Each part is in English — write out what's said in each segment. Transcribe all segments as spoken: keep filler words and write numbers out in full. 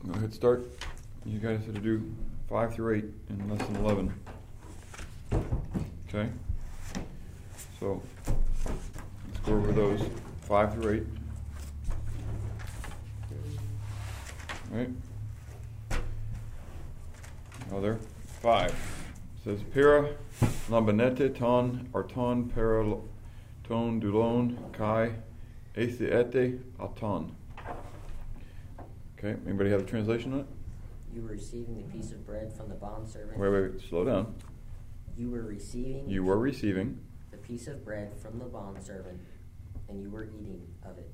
go ahead, start. You guys had to do five through eight in lesson eleven. Okay? So, let's go over those five through eight. All right? Other five. It says, Pira, lambanete ton, arton, para, ton, dulon, kai, ethiete, aton. Okay, anybody have a translation on it? You were receiving the piece of bread from the bondservant. Wait, wait, wait, slow down. You were receiving. You were receiving. The piece of bread from the bondservant, and you were eating of it.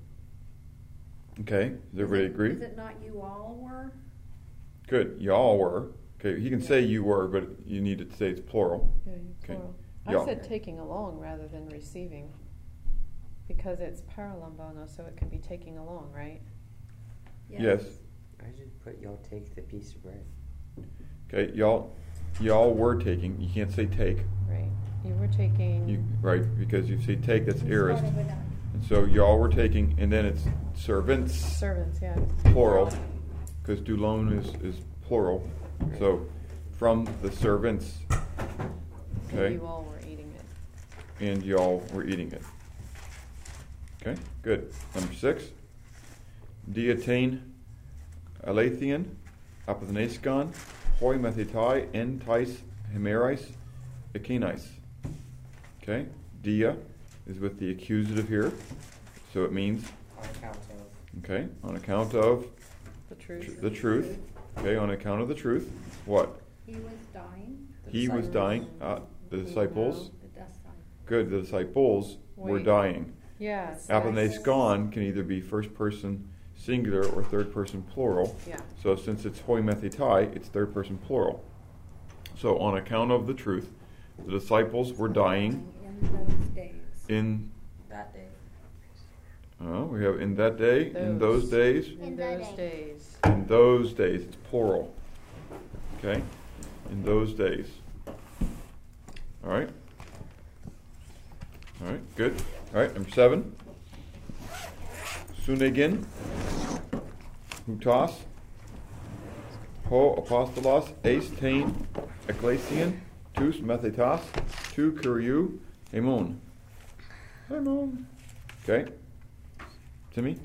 Okay, does everybody is it, agree? Is it not you all were? Good, y'all were. Okay, he can say you were, but you need to say it's plural. Yeah, you Okay. plural. Y'all. I said taking along rather than receiving, because it's paralambano, so it can be taking along, right? Yes. I just put y'all take the piece of bread. Okay, y'all, y'all were taking. You can't say take. Right. You were taking. You right because you say take. That's aorist. Sort of a- And so y'all were taking, and then it's servants, servants, yeah. plural, because dulon is, is plural. So from the servants, And okay, you all were eating it. and y'all were eating it. Okay, good. Number six, diatain alethian, apathneskan, hoi methetai, en tais hemerais, ekenais. Okay, dia is with the accusative here, so it means, On account of. okay, on account of The truth. the truth. Okay, on account of the truth. What? He was dying. The He was disciples. dying. Uh, the disciples. The disciple. Good. The disciples were Wait. dying. Yes. Apathneskan can either be first person singular or third person plural. Yeah. So since it's hoi methetai, it's third person plural. So on account of the truth, the disciples were dying In those days. in. That day. Oh, we have in that day, in those Those. days, In In that those day. days. in those days. It's plural. Okay, in those days. All right. All right. Good. All right. Number seven. Sunegin. Hutas. Ho apostolos. Eis tain. Ecclesian. Tus methetas. Tu kuriou. Hemon. Hemon. Okay. Timmy?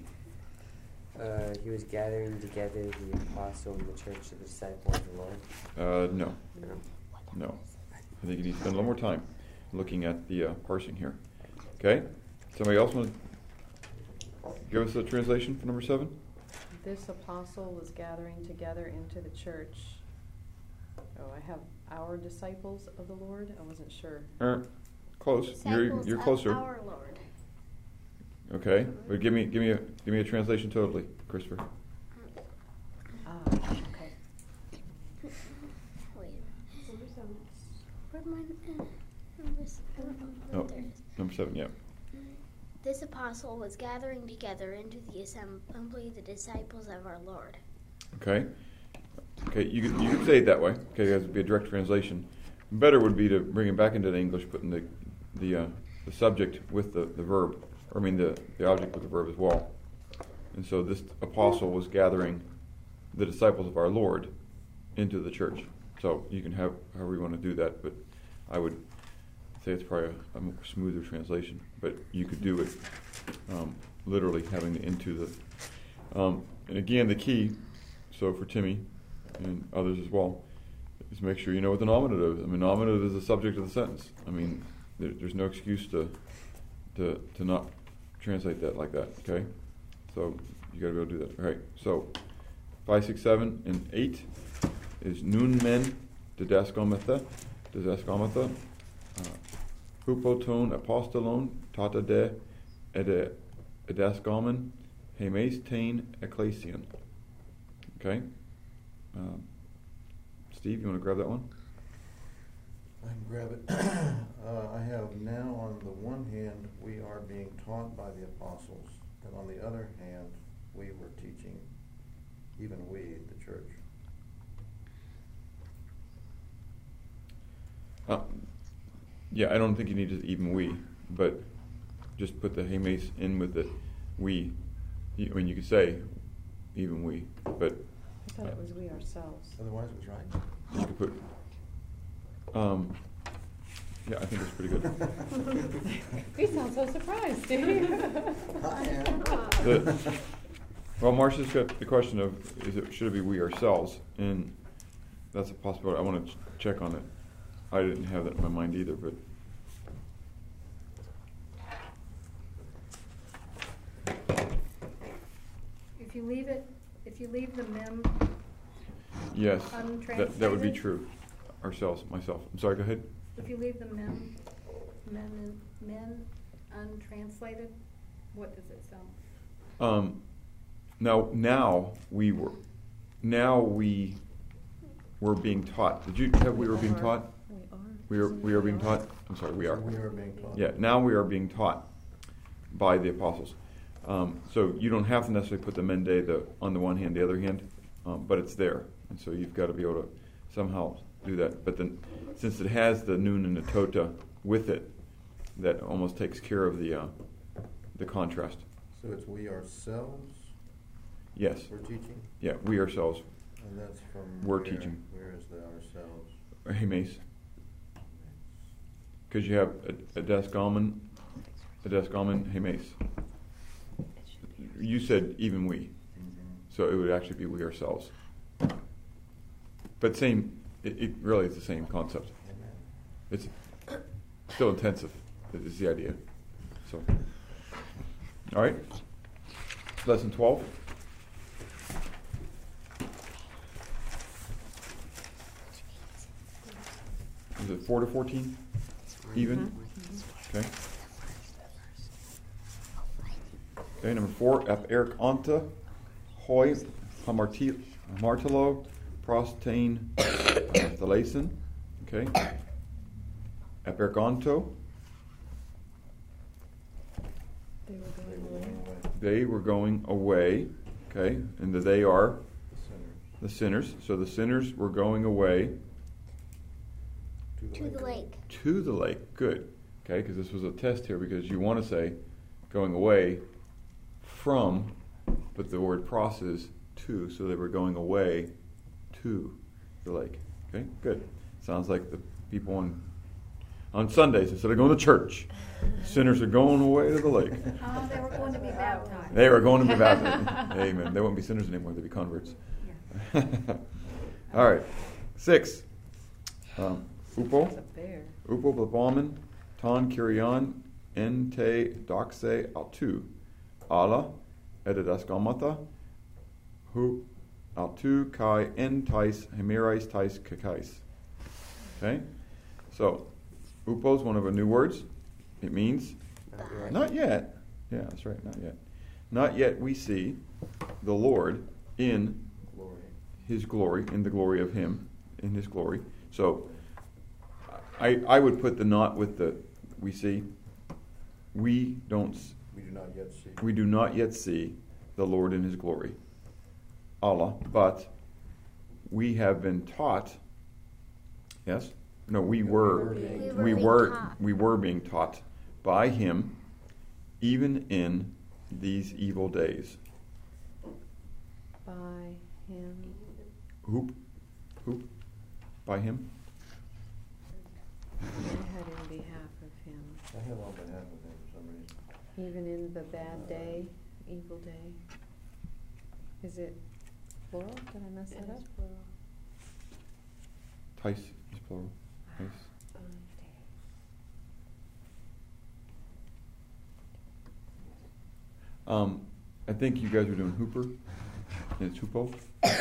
Uh, he was gathering together the apostle and the church of the disciples of the Lord. Uh, no. No. No. I think you need to spend a little more time looking at the uh, parsing here. Okay? Somebody else want to give us a translation for number seven? This apostle was gathering together into the church. Oh, I have our disciples of the Lord. I wasn't sure. Er, close. You're Disciples you're of closer. Our Lord. Okay. But give me give me a give me a translation totally, Christopher. Ah, okay. Wait. Where'd my uh, number s- I don't know. Oh, There it is. number seven. Yeah. This apostle was gathering together into the assembly the disciples of our Lord. Okay. Okay. You could you could say it that way. Okay, that would be a direct translation. Better would be to bring it back into the English, putting the the uh, the subject with the, the verb. Or I mean the, the object with the verb as well. And so this apostle was gathering the disciples of our Lord into the church. So you can have however you want to do that, but I would say it's probably a, a more smoother translation. But you could do it um, literally having the into the. Um, and again, the key, so for Timmy and others as well, is make sure you know what the nominative is. I mean, nominative is the subject of the sentence. I mean, there, there's no excuse to to to not translate that like that, okay? So you got to be able to do that. All right. So five, six, seven, and eight is nun men didaskometha, didaskometha, hupoton apostolon tata de ede edaskomen hemes tain ecclesian. Okay. Um, Steve, you want to grab that one? I can grab it. uh, I have now on the one hand, we are being taught by the apostles, and on the other hand, we were teaching, even we, the church. Uh, yeah, I don't think you need to even we, but just put the hemes in with the we. You, I mean, you could say even we, but I thought it was we ourselves. Otherwise, it was right. You could put, um, yeah, I think it's pretty good. You sound so surprised, Steve. I am. The- Well, Marcia's got the question of, is it, should it be we ourselves? And that's a possibility. I want to ch- check on it. I didn't have that in my mind either, but. If you leave it, if you leave the mem, Yes, that, that would be Untranslated? true. Ourselves, myself. I'm sorry, go ahead. if you leave the mem, men, and- men untranslated, what does it sound? Um, now, now we were, now we were being taught. Did you have we were being taught? We are. We are, Isn't we it are being taught? I'm sorry, we are. We are being taught. Yeah, now we are being taught by the apostles. Um, so you don't have to necessarily put the mende the, on the one hand, the other hand, um, but it's there. And so you've got to be able to somehow do that. But then, since it has the nun and the tota with it, that almost takes care of the uh, the contrast. So it's we ourselves Yes, we're teaching, yeah, we ourselves, and that's from We're where? teaching. Where is the ourselves? hemes, because you have a, a deskalmen, a deskalmen, hemes. You said even we. Mhm. So it would actually be we ourselves. But same, it, it really is the same concept. Amen. It's still intensive, is the idea. So, all right. Lesson twelve. Is it four to fourteen? Even? Okay. Okay, number four, ap Eric Anta, hoi, hamarti- hamartilo, prostain, thalason. Okay. Ap Eric Onto, They were They going were away. going away. they were going away. Okay, and the they are The sinners. the sinners. So the sinners were going away To the lake. to the lake. Good. Okay, because this was a test here, because you want to say going away from, but the word pros is to, so they were going away to the lake. Okay, good. Sounds like the people on on Sundays, instead of going to church, sinners are going away to the lake. Oh, they were going to be baptized. They were going to be baptized. Amen. They wouldn't be sinners anymore, they'd be converts. Yeah. All right. Six. Um, Upo. It's a bear. Upo blapamen, ton kyrion, en te doxe altu, ala, edidaskalmata, hu, altu kai en tais hemerais tais kakais. Okay? So, upo is one of our new words. It means, Not yet. not yet. Yeah, that's right, not yet. Not yet we see the Lord in Glory. His glory, in the glory of Him, in His glory. So, I I would put the not with the we see. We don't. s- We do not yet see. We do not yet see the Lord in His glory, Allah. But we have been taught. Yes. No, we were. We were We being were. taught. We were being taught by Him, even in these evil days. By him. Hoop, hoop, by Him. I had in behalf of him. I have on behalf of him for some reason. Even in the bad day, evil day. Is it plural? Did I mess that up? Tais is plural. Tais. Um, I think you guys are doing Hooper. And it's Hoopo.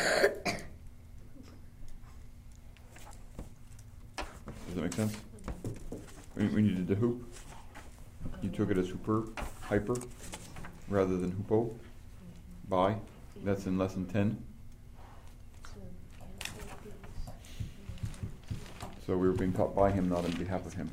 Does that make sense? When, when you did the hoop, you took it as Hooper, hyper, rather than Hoopo. By. That's in lesson ten. So we were being taught by Him, not on behalf of Him.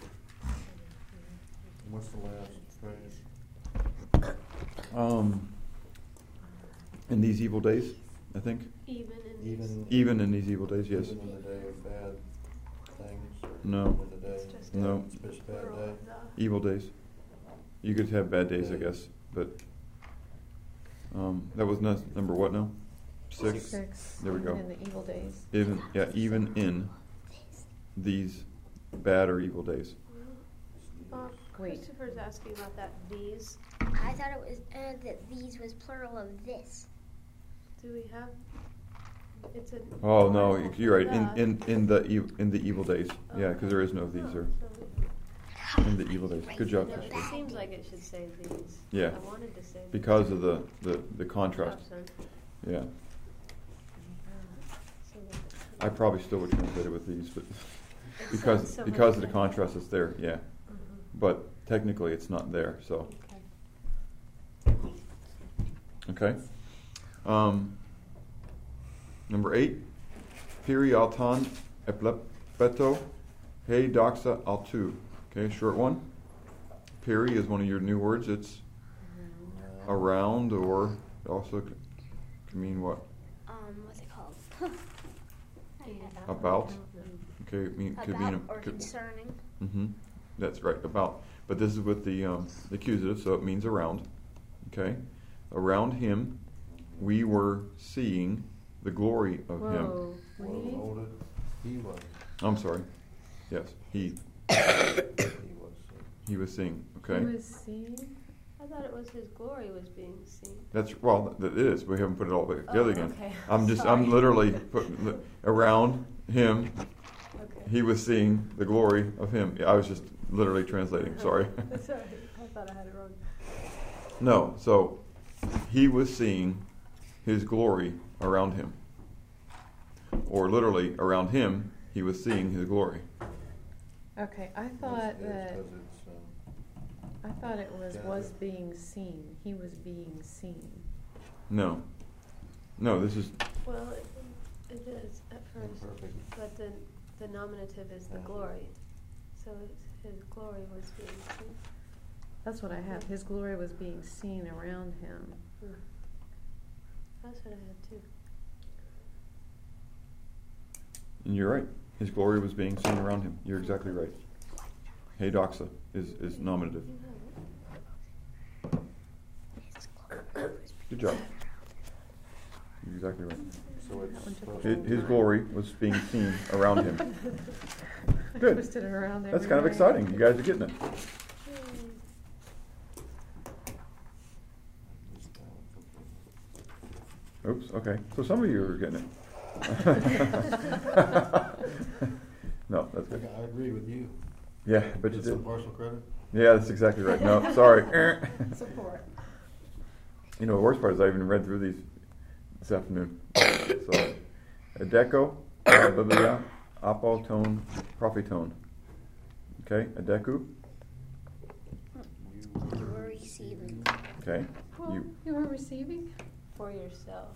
And what's the last phrase? Um, in these evil days, I think. Even in Even. Even in these evil days, yes. Even in the day of bad things. Or No. In the day. It's just No. It's just a bad day. Evil days. You could have bad days, I guess, but um, that was nus- number what now? Six. Six. There we go. In the evil days. Even yeah, even in these bad or evil days. Uh, Wait. Christopher's asking about that these. I thought it was uh, that these was plural of this. Do we have? It's a. Oh no, you're right. In Yeah. in in the ev- in the evil days. Yeah, because there is no these or So in the evil days. Good job, it, it Christopher. seems like it should say these. Yeah. I wanted to say these. Because of the the the Good contrast. job, son. Yeah, So that- I probably still would translate it with these, but It because sounds so because much of the better. contrast that's there. Yeah, Mhm. but technically it's not there. So Okay. okay. Um, number eight. Piri altan eplepeto he doxa altu. Okay, short one. Piri is one of your new words. It's around, or it also c- can mean what? Um, what's it called? I had- About. Okay, it mean, could mean. About or concerning. Mm-hmm. That's right, about. But this is with the um, the accusative, so it means around. Okay, around him, we were seeing the glory of him. Whoa. Well, We? hold it. He was. I'm sorry. Yes, he He was. he was seeing. Okay, He was seen? I thought it was his glory was being seen. that's well, th- it is. We haven't put it all back together Oh, again. okay. I'm just Sorry. I'm literally putting the, around him. Okay. He was seeing the glory of him. Yeah, I was just literally translating. Sorry. That's all right. I thought I had it wrong. No, so he was seeing his glory around him. Or literally, around him, he was seeing his glory. Okay, I thought It's- it's that, 'cause it's, um, I thought it was Yeah. was being seen. He was being seen. No. No, this is, Well, it, it is at first, imperfect. but the the nominative is the glory, so it's, his glory was being seen. That's what I have. His glory was being seen around him. Hmm. That's what I had too. and you're right. His glory was being seen around him. You're exactly right. Hey, doxa is, is nominative. You have it. Good job. You're exactly right. So it's That one took supposed a His, to his be- glory was being seen around him. I Good. twisted it around That's every kind of way. exciting. You guys are getting it. Yay. Oops, okay. So some of you are getting it. No, that's good. I agree with you. Yeah, but you Get some did. partial credit. Yeah, that's exactly right. No, sorry. Support. You know, the worst part is I even read through these this afternoon. So, adeco, biblia, apotone, prophetone. Okay, adeku. You were receiving. Okay, Well, you. you were receiving? For yourself.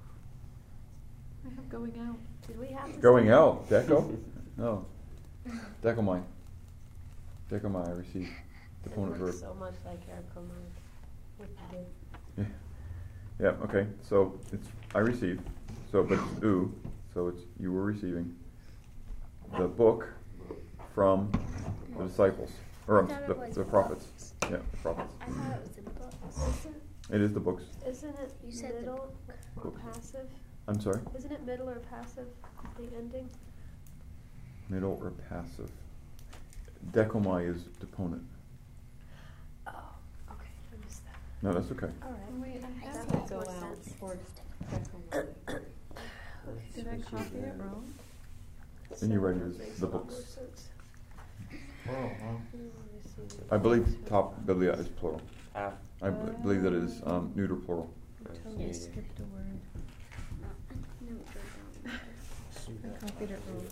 I have going out. Did we have to Going say- out, deco? No, decomai. Decomai, I received. It Deponent verb. looks so much like Ericomai. What you did. Yeah. Yeah. Okay. So it's I received. So but it's ooh. So it's you were receiving the book from the disciples or um, I thought the, it was the prophets. books. Yeah, the prophets. I thought it was the books. It is the books. Isn't it You said the middle or book. passive? I'm sorry. Isn't it middle or passive, the ending? Middle or passive. Decomai is deponent. Oh, okay, I missed that. No, that's okay. All right. Wait, I I have think to go it's out more for sensitive. Did I copy it wrong? And you're right, So it is that makes the a lot books. more sense. Well, well, We will receive I believe it. top biblia is plural. Ah, I b- believe that it is um, neuter plural. Totally yeah. skipped a word. No, they don't. see I that. copied it wrong.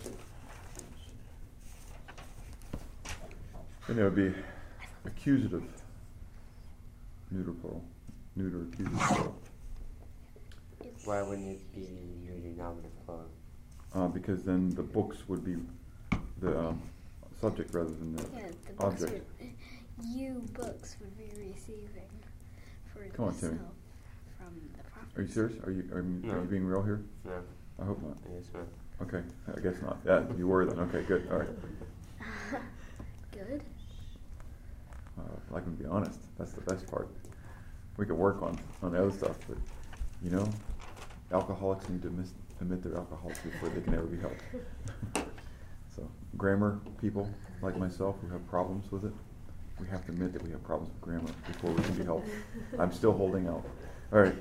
Then it would be accusative. Neuter plural. Neuter accusative plural. It's- why wouldn't it be neuter nominative plural? Uh, because then the books would be the um, subject rather than the Yeah, the books object. would, you books would be receiving for Come on, Timmy. yourself from the prophets. Are you serious? Are you are you, are No. you being real here? No, I hope not. I guess not. Okay, I guess not. Yeah, you were then. Okay, good. All right. Good. Uh, I can be honest. That's the best part. We could work on on the other stuff, but you know, alcoholics need to mis- admit they're alcoholics before they can ever be helped. So grammar people like myself who have problems with it, we have to admit that we have problems with grammar before we can be helped. I'm still holding out. All right.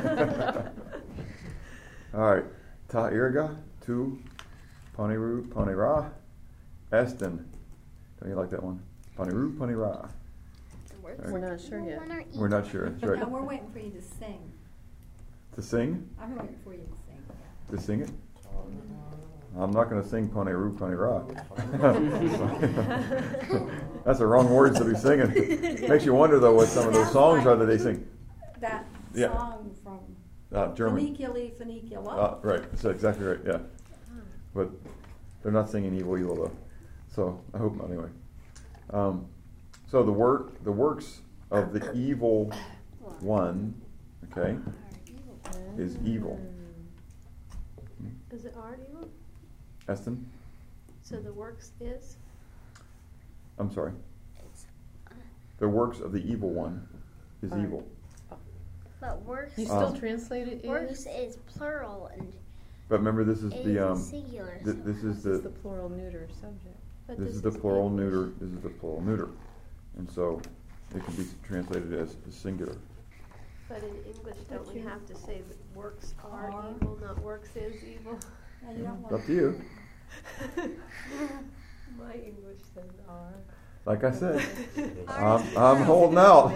All right. Ta irga, tu, poniru, ponira, estin. Don't you like that one? Poniru, ponira. We're not sure yet. We're not sure. That's right. No, we're waiting for you to sing. To sing? I'm waiting for you to sing. To sing it? I'm not going to sing Poniru, Ponira. That's the wrong words to be singing. Makes you wonder, though, what some of those songs are that they sing. That Yeah. song from Uh, German. Funiculi, Funicula. Uh, right. That's exactly right. Yeah. But they're not singing evil, evil though. So I hope not. Anyway. Um, so the work, the works of the evil one, okay, is evil. Is it are evil? Eston? So the works is? I'm sorry. The works of the evil one is Are. evil. But works, You still Um, translate it works is? is plural and But remember, this is is the um, singular. th- this is This is the the plural neuter subject. But this is the plural English. neuter. This is the plural neuter, and so it can be translated as a singular. But in English, don't we you- have to say that works are Are. evil, not works is evil? No, you don't It's want up to you. My English says are. Like I said, Are I'm, I'm holding out.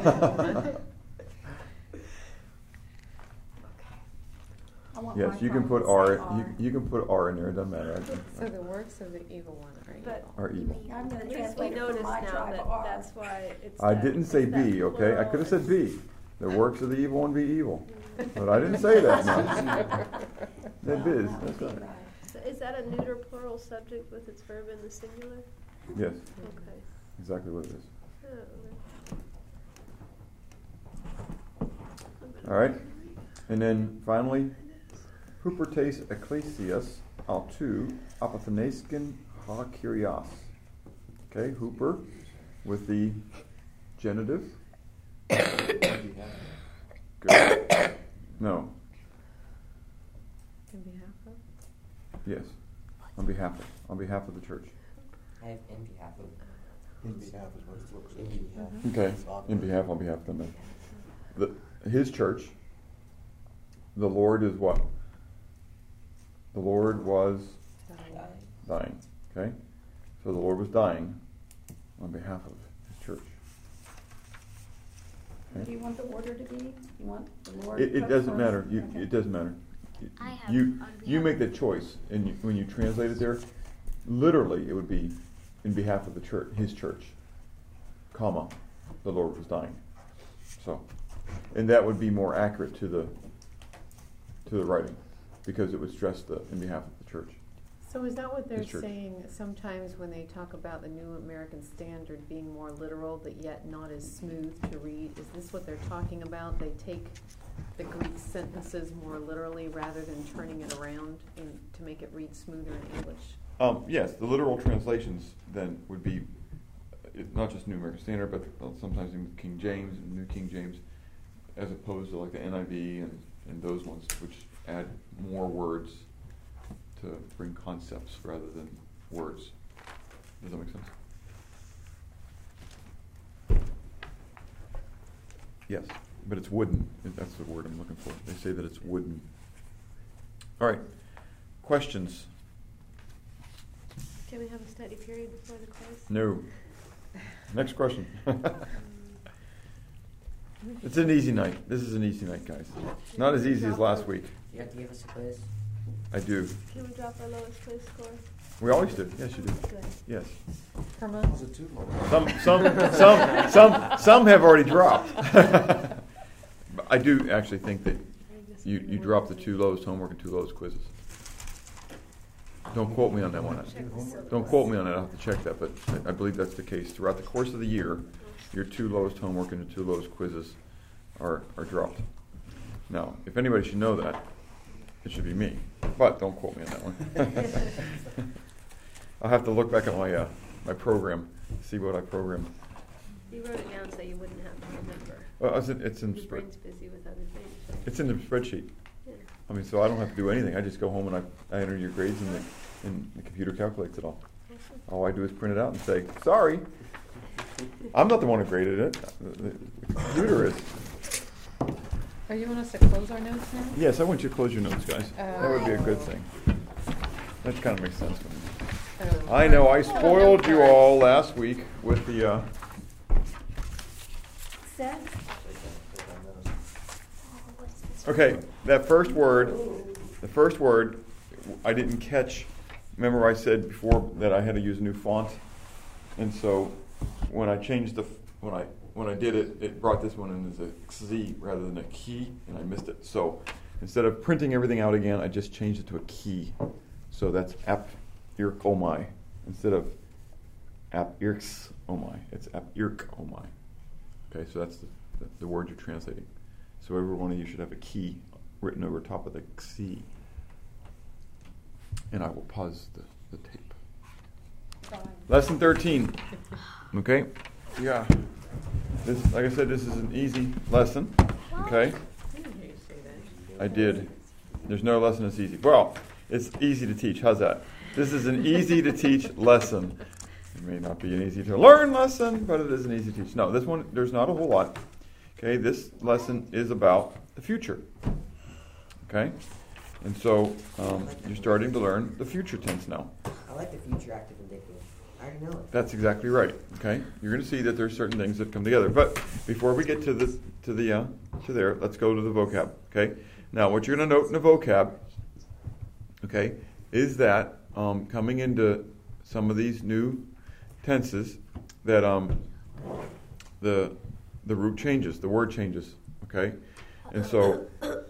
I want Yes, my you can phone put to R. say You, you can put R in there. It doesn't matter. I can- So the works of the evil one are But- evil. Are evil. I'm going At to least we translate it notice from my now tribe that R. that's why it's. I that- didn't say it's that B, okay? I plural. could have said B. The works of the evil one be evil. But I didn't say that, no. That No, is, that would that's be right. right. So is that a neuter plural subject with its verb in the singular? Yes, Okay. exactly what it is. Oh, All right. And then finally, Hupertes ecclesias autou apathenesken ha kyrios. Okay, Hooper with the genitive. Good. No. In behalf of? Yes. On behalf of. On behalf of the church. I have in behalf of. In behalf is what it looks In like. behalf. Okay. In behalf, on behalf of them. The, his church. The Lord is what? The Lord was dying. Okay? So the Lord was dying on behalf of his church. What do you want the order to be? You want the Lord? It, it put doesn't first? matter. You, Okay. it doesn't matter. I have You, on you behalf make the choice, and you, when you translate it there, literally it would be in behalf of the church, his church, comma, the Lord was dying. So, and that would be more accurate to the to the writing, because it would stress the in behalf of the church. So is that what they're His church. saying sometimes when they talk about the New American Standard being more literal, but yet not as smooth to read? Is this what they're talking about? They take the Greek sentences more literally rather than turning it around in, to make it read smoother in English? Um, yes, the literal translations then would be uh, not just New American Standard, but uh, sometimes in King James and New King James, as opposed to like the N I V and, and those ones, which add more words to bring concepts rather than words. Does that make sense? Yes, but it's wooden. That's the word I'm looking for. They say that it's wooden. All right, questions? Can we have a study period before the quiz? No. Next question. It's an easy night. This is an easy night, guys. Not as easy as last week. You have to give us a quiz. I do. Can we drop our lowest quiz score? We always do. Yes, you do. Good. Yes. Per Was month? it too low? Some, some, some, some, some have already dropped. But I do actually think that you, you dropped the two lowest homework and two lowest quizzes. Don't quote me on that one. Don't quote me on that. I'll have to check that, but I I believe that's the case. Throughout the course of the year, your two lowest homework and the two lowest quizzes are, are dropped. Now, if anybody should know that, it should be me. But don't quote me on that one. I'll have to look back at my uh, my program, see what I programmed. You wrote it down so you wouldn't have to remember. Well, it's in, it's in Your spread. brain's busy with other things. so- It's in the spreadsheet. Yeah. I mean, so I don't have to do anything. I just go home and I, I enter your grades and the, and the computer calculates it all. All I do is print it out and say, sorry, I'm not the one who graded it. The, the, the computer is. Oh, you want us to close our notes now? Yes, I want you to close your notes, guys. Oh. That would be a good thing. That kind of makes sense to me. Oh. I know, I spoiled you all last week with the, uh, Set? okay, that first word, the first word, I didn't catch. Remember I said before that I had to use a new font? And so when I changed the, when I when I did it, it brought this one in as a Z rather than a key, and I missed it. So instead of printing everything out again, I just changed it to a key. So that's ap irk omai instead of ap irks omai. It's ap irk omai. Okay, so that's the, the, the word you're translating. So every one of you should have a key written over top of the C. And I will pause the, the tape. Fine. Lesson thirteen. Okay? Yeah. This, like I said, this is an easy lesson. Okay? I didn't hear you say that. I did. There's no lesson that's easy. Well, it's easy to teach. How's that? This is an easy to teach lesson. It may not be an easy to learn lesson, but it is an easy to teach. No, this one, there's not a whole lot. Okay, this lesson is about the future. Okay? And so um, you're starting to learn the future tense now. I like the future active indicative. I already know it. That's exactly right. Okay, you're going to see that there's certain things that come together. But before we get to the to the uh, to there, let's go to the vocab. Okay. Now, what you're going to note in the vocab, okay, is that um, coming into some of these new tenses, that um, the the root changes, the word changes. Okay, and so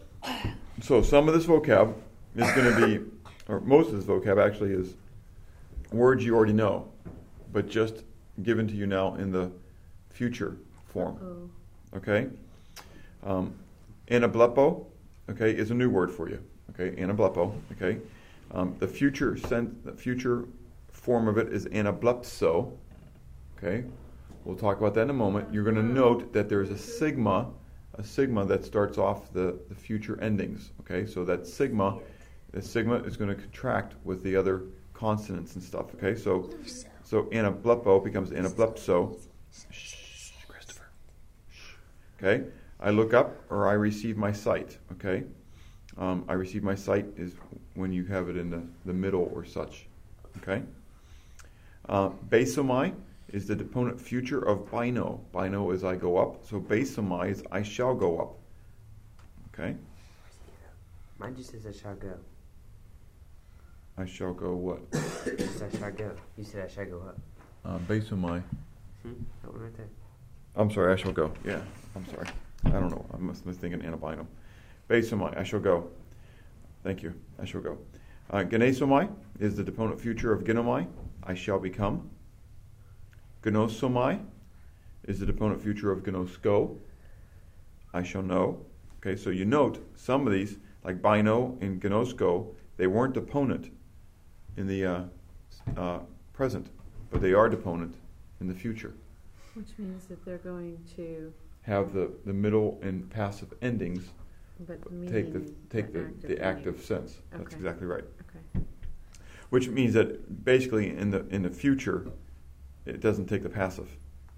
so some of this vocab is going to be, or most of this vocab actually is words you already know, but just given to you now in the future form. Oh. Okay? Um, anablepo, okay, is a new word for you. Okay, anablepo, okay? Um, the future sen- the future form of it is anablepso. Okay? We'll talk about that in a moment. You're going to note that there's a sigma, a sigma that starts off the, the future endings. Okay? So that sigma, the sigma is going to contract with the other consonants and stuff, okay? So so anablepo becomes anablepso. Shh, Christopher. Shh. Okay? I look up or I receive my sight, okay? Um, I receive my sight is when you have it in the, the middle or such, okay? Uh, basomai is the deponent future of bino. Bino is I go up. So basomai is I shall go up, okay? Mine just says I shall go. I shall go what? It says I shall go. You said I shall go up. Uh, basomai. Hmm? That one right there. I'm sorry, I shall go. Yeah, I'm sorry. I don't know. I must be thinking anabino. Basomai, I shall go. Thank you. I shall go. Uh, Genesomai is the deponent future of genomai. I shall become. Genosomai is the deponent future of genosko. I shall know. Okay, so you note some of these, like bino and genosko, they weren't deponent in the uh, uh, present, but they are deponent in the future. Which means that they're going to Have the, the middle and passive endings but take the meaning take the, active the active meaning. sense. That's Okay. exactly right. Okay. Which means that basically in the in the future, it doesn't take the passive.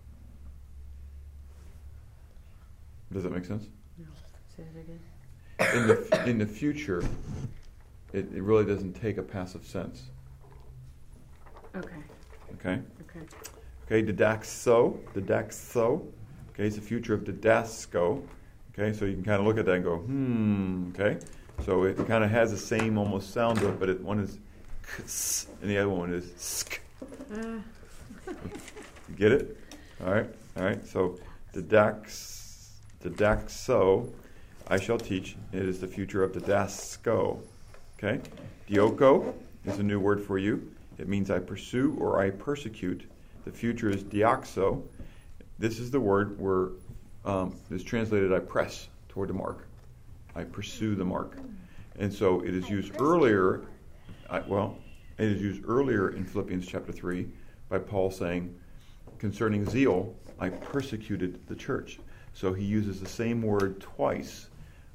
Does that make sense? No. Say it again. In the in the future, it, it really doesn't take a passive sense. Okay. Okay. Okay. Okay. Didaxo. Didaxo. Okay. It's the future of didasco. Okay. So you can kind of look at that and go, hmm. Okay. So it kind of has the same almost sound to it, but it, one is ks and the other one is sk. Uh, You get it? All right. All right. So didax, didaxo, I shall teach. It is the future of didasco. Okay. Dioko is a new word for you. It means I pursue or I persecute. The future is diaxo. This is the word where um, it's translated I press toward the mark. I pursue the mark. And so it is used earlier, I, well, it is used earlier in Philippians chapter three by Paul saying, concerning zeal, I persecuted the church. So he uses the same word twice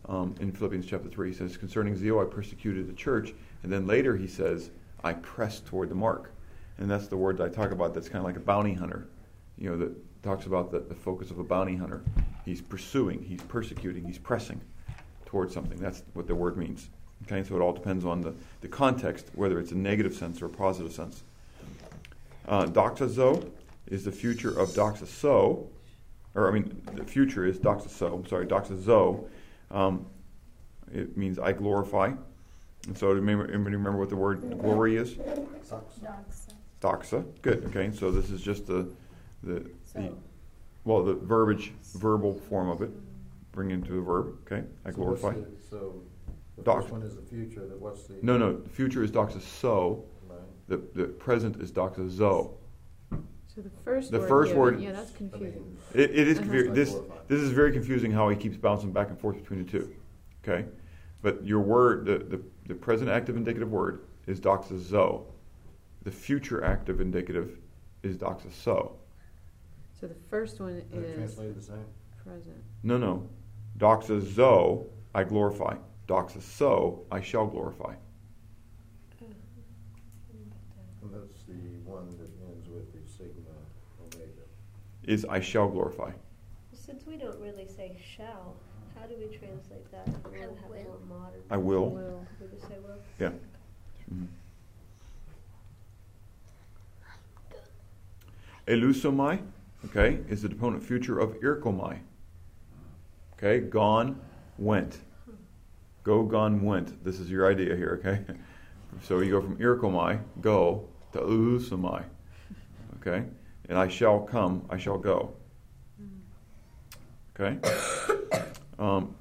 um, in Philippians chapter three. He says, concerning zeal, I persecuted the church. And then later he says, I pressed toward the mark. And that's the word that I talk about that's kind of like a bounty hunter, you know, that talks about the, the focus of a bounty hunter. He's pursuing, he's persecuting, he's pressing towards something. That's what the word means. Okay, so it all depends on the, the context, whether it's a negative sense or a positive sense. Uh, doxazo is the future of doxaso, or I mean, the future is doxaso, I'm sorry, doxazo. Um, it means I glorify. And so, remember, anybody remember what the word glory is? Doxa. Doxa. Good. Okay. So this is just the, the, the So. well, the verbiage, verbal form of it, bring into the verb. Okay. I So what's glorify. the- So the Dox- first one is the future, that what's the? No, no. The future is doxa so. Right. The the present is doxa zo. So the first The word first here, word- yeah, that's I confusing. mean, It, it is Uh-huh. confu- this. Glorify. This is very confusing how he keeps bouncing back and forth between the two. Okay. But your word, the the, the present active indicative word is doxa zo. The future active indicative is doxa so. So the first one are they is translated the same? present. No, no. Doxa zo, I glorify. Doxa so, I shall glorify. And that's the one that ends with the sigma omega. Is I shall glorify. Since we don't really say shall, how do we translate that? If we I want to have a will. more modern. I will. Will. We just say will. Yeah. Mhm. Elusomai, okay, is the deponent future of irkomai. Okay, gone, went. Go, gone, went. This is your idea here, okay? So you go from irkomai, go, to elusomai. Okay? And I shall come, I shall go. Okay? Um,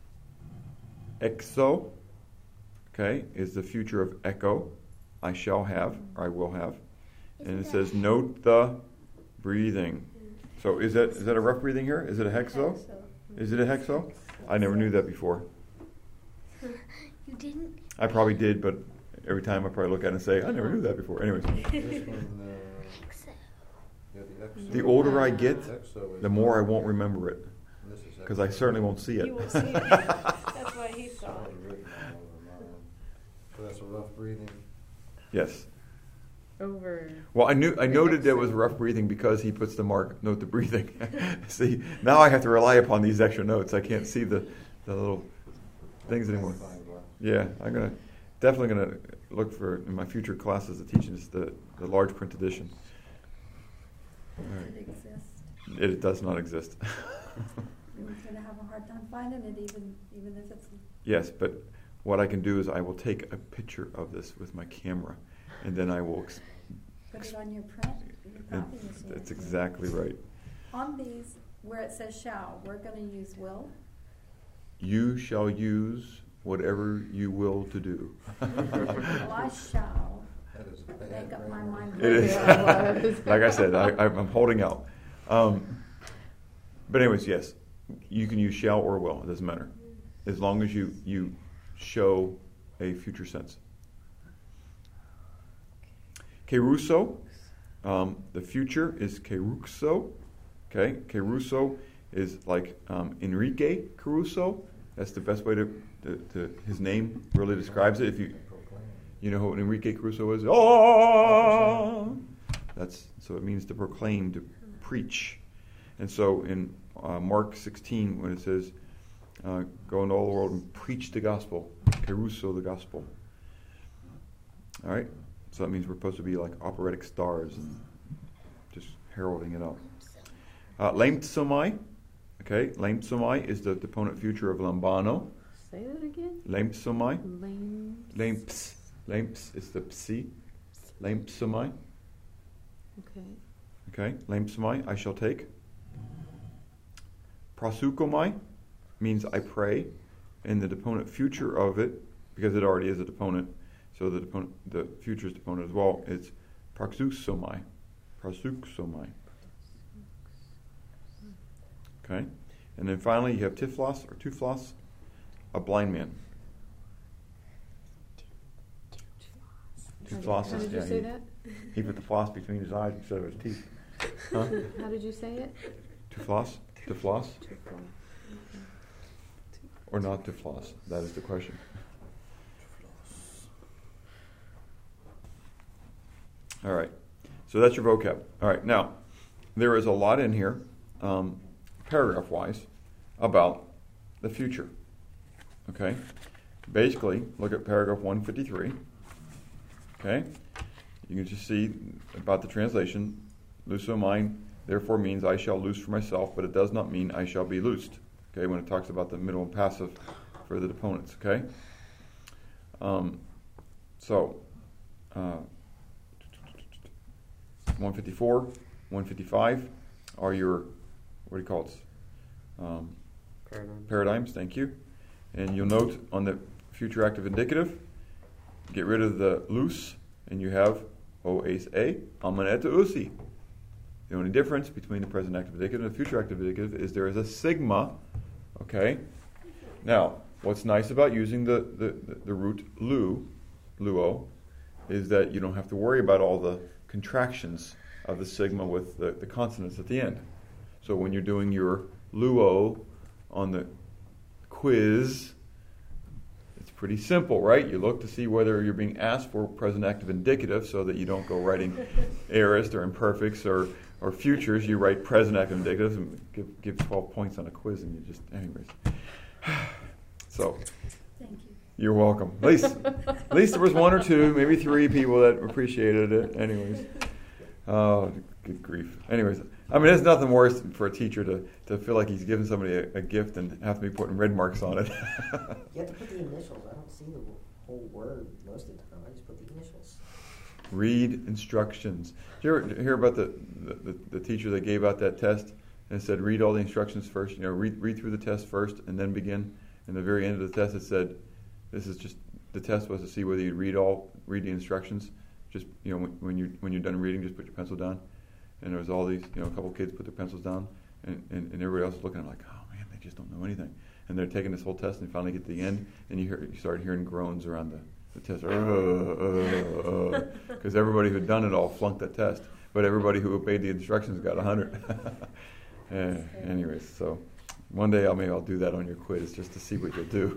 exo, okay, is the future of echo. I shall have, or I will have. And it says, note the breathing. So is that is that a rough breathing here? Is it a hexo? So, Is it a hexo? I never knew that before. You didn't? I probably did, but every time I probably look at it and say, I never knew that before. Anyways, This one, uh, Except yeah, the exo. the older I get, Exo is- the more I won't remember it. and this is Because I exo. certainly won't see it. You will see it. That's why he saw It's it. written all over mine. So that's a rough breathing. Yes. Over. Well, I knew I noted that was rough breathing because he puts the mark, note the breathing. See, now I have to rely upon these extra notes. I can't see the, the little things anymore. Magnifying glass. Yeah, I'm gonna definitely gonna look for in my future classes to teach this the, the large print edition. All Does right. it exist? It, it does not exist. We're gonna have a hard time finding it, even even if it's. Yes, but what I can do is I will take a picture of this with my camera, and then I will. Ex- Put it on your print, your and copy machine. that's exactly right. On these, where it says shall, we're gonna use will. You shall use whatever you will to do. Well, I shall That is bad make up my grammar. mind. It is. Yeah, it was. Like I said, I, I'm holding out. Um, but anyways, yes, you can use shall or will. It doesn't matter, as long as you you show a future sense. Keruso, um, the future is keruxo. Okay, keruso is like um, Enrique Caruso. That's the best way to, to, to his name really describes it. If you Proclaim. you know what Enrique Caruso is? Oh, that's so it means to proclaim, to preach. And so in uh, Mark sixteen, when it says, uh, "Go into all the world and preach the gospel," Caruso the gospel. All right, so that means we're supposed to be like operatic stars and just heralding it up. Uh, Lamtsomai, okay, Lamtsomai is the deponent future of lambano. Say that again. Lamtsomai. Lame. Lamps. Lamps is the psi. Lampsomai. Okay. Okay. Lampsomai, I shall take. Prasukomai means I pray. And the deponent future of it, because it already is a deponent, so the deponent, the future is deponent as well, it's praxusomai. Prasuksomai. Okay. And then finally you have tiflos or tuflos, a blind man. Two How did- flosses. How did you yeah, say he, that? he put the floss between his eyes instead of his teeth. Huh? How did you say it? To floss? To floss? Two floss. or not Tiflos? That is the question. All right. So that's your vocab. All right. Now, there is a lot in here, um, paragraph-wise, about the future. Okay? Basically, look at paragraph one fifty-three. Okay? You can just see about the translation. Luso mine, therefore means I shall loose for myself, but it does not mean I shall be loosed. Okay? When it talks about the middle and passive for the deponents. Okay? Um, so, uh, one fifty-four, one fifty-five are your, what do you call it? Um, Paradigm. paradigms, thank you. And you'll note on the future active indicative, get rid of the loose, and you have o ace a, amaneta usi. The only difference between the present active indicative and the future active indicative is there is a sigma, okay? Now, what's nice about using the, the, the, the root lu, luo, is that you don't have to worry about all the contractions of the sigma with the, the consonants at the end. So when you're doing your luo on the quiz, it's pretty simple, right? You look to see whether you're being asked for present active indicative so that you don't go writing aorist or imperfects or, or futures. You write present active indicative and give, give twelve points on a quiz, and you just, anyways. So, Thank you. you're welcome. At least, at least there was one or two, maybe three people that appreciated it. Anyways, oh, good grief. Anyways, I mean, there's nothing worse for a teacher to, to feel like he's giving somebody a, a gift and have to be putting red marks on it. You have to put the initials. I don't see the whole word most of the time. I just put the initials. Read instructions. Did you ever hear about the, the, the teacher that gave out that test and said, read all the instructions first, you know, read, read through the test first and then begin? And the very end of the test it said, this is just, the test was to see whether you'd read all, read the instructions. Just, you know, when, when, you, when you're done reading, just put your pencil down. And there was all these, you know, a couple of kids put their pencils down, and, and, and everybody else is looking at them like, oh man, they just don't know anything. And they're taking this whole test, and they finally get to the end, and you hear, you start hearing groans around the, the test, because uh, uh, uh, everybody who'd done it all flunked that test, but everybody who obeyed the instructions got a hundred. uh, anyways, so one day I'll maybe I'll do that on your quiz just to see what you'll do.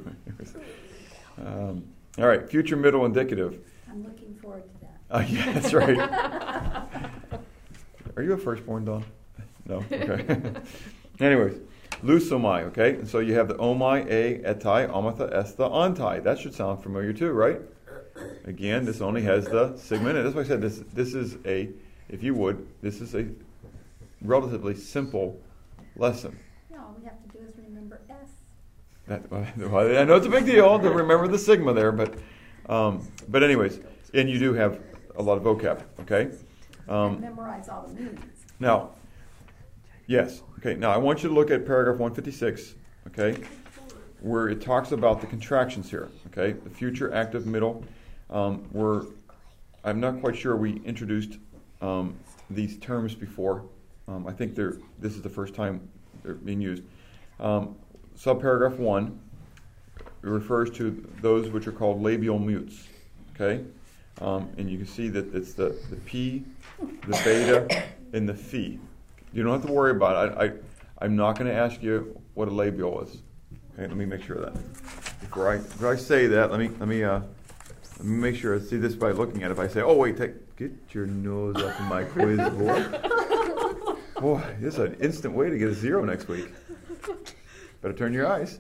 um, all right, future middle indicative. I'm looking forward to that. Oh, yeah, that's right. Are you a firstborn, Dawn? No? Okay. Anyways, lusomai, okay? And so you have the omai, a, etai, amatha, estha, antai. That should sound familiar too, right? Again, this only has the sigma in it. That's why I said this, this is a, if you would, this is a relatively simple lesson. No, all we have to do is remember S. That, well, I know it's a big deal to remember the sigma there, but um, but anyways, and you do have a lot of vocab, okay? Um, And memorize all the meanings. Now, yes, okay, now I want you to look at paragraph one fifty-six, okay, where it talks about the contractions here, okay, the future active middle. Um, we're, I'm not quite sure we introduced um, these terms before. Um, I think they're, this is the first time they're being used. Um, subparagraph one refers to those which are called labial mutes, okay? Um, and you can see that it's the, the P, the beta, and the phi. You don't have to worry about it. I, I, I'm not going to ask you what a labial is. Okay, let me make sure of that. Before I, before I say that, let me let me uh, let me make sure I see this by looking at it. If I say, "Oh wait, take, get your nose up in my quiz, boy." Boy, this is an instant way to get a zero next week. Better turn your eyes.